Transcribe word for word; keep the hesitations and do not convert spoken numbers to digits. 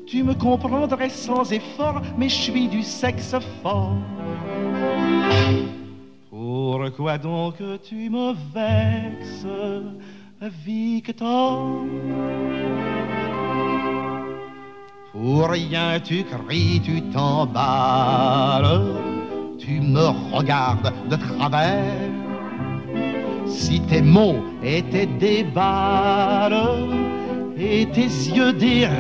tu me comprendrais sans effort, mais je suis du sexe fort. Pourquoi donc tu me vexes, Victor? Pour rien tu cries, tu t'emballes, tu me regardes de travers. Si tes mots étaient des balles et tes yeux des